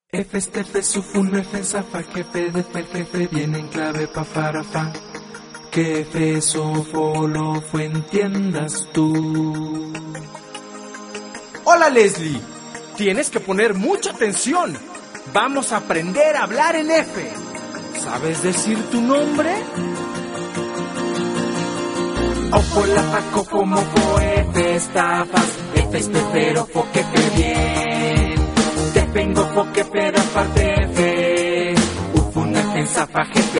F este F sufun F zafa jefe de fer jefe viene en clave pa farafa. Que F sofo lo fue entiendas tú. Hola Leslie, tienes que poner mucha atención. Vamos a aprender a hablar en F. ¿Sabes decir tu nombre? Ofo la faco como fo F estafas. F es pero fo que fe bien. Te vengo fo que pero aparte F. Ufun F zafa jefe.